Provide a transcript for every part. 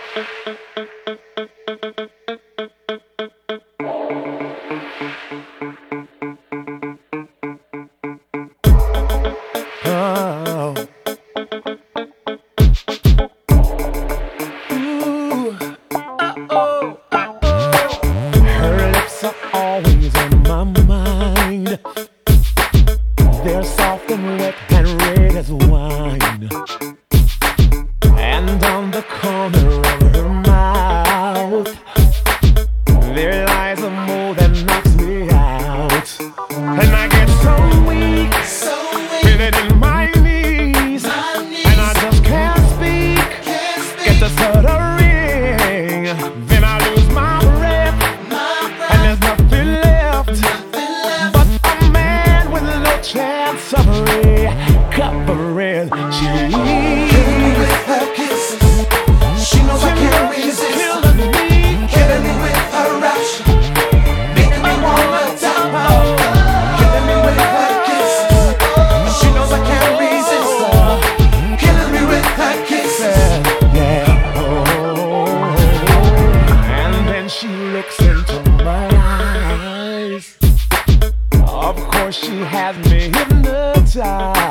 Oh. Ooh. Uh-oh. Uh-oh. Her lips are always on my mind. They're soft and wet and red as wine. And on the corner of her mouth there lies a mole that knocks me out. And I get so weak, feel it in my knees, and I just can't speak, get the stuttering. Then I lose my breath, and there's nothing left but a man with no chance of recovering. Killing me with her kisses, she knows I can't resist. Killing me, killing me with her rapture, making me wanna die. Killing me with her kisses, she knows I can't resist. Killing me with her kisses. yeah. Oh. And then she looks into my eyes. Of course she has me hypnotized.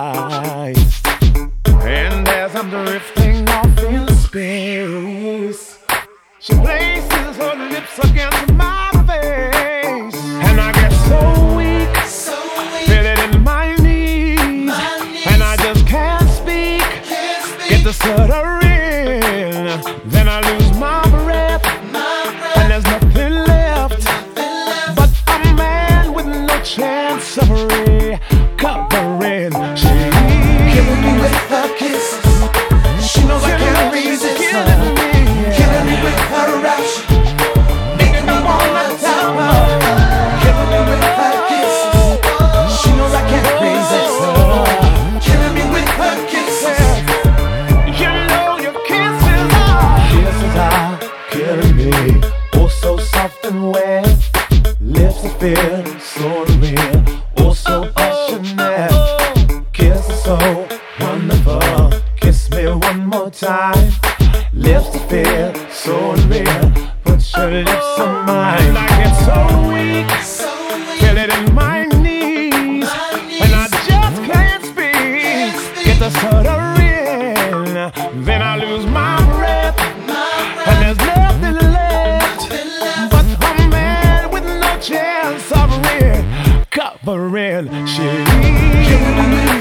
And as I'm drifting off in space, she places her lips against my face. And I get so weak, feel it in my knees, and I just can't speak, get the stuttering. Then I lose my breath, and there's nothing left but a man with no chance of recovering. She Killing me with her kisses, she knows I can't resist. killing me, Killing me with her rapture, making me wanna die. Killing me with her kisses, she knows I can't resist. Killing me with her kisses. You know your kisses are killing me. Oh, so soft and wet, lips that feel so real. Oh, so passionate, kisses so wonderful. Kiss me one more time, lips that feel so real. Put your lips on mine. I get so weak, feel it in my knees, and I just can't speak, get the stuttering. Then I lose my breath, and there's nothing left but a man with no chance of recovering. She Killing me with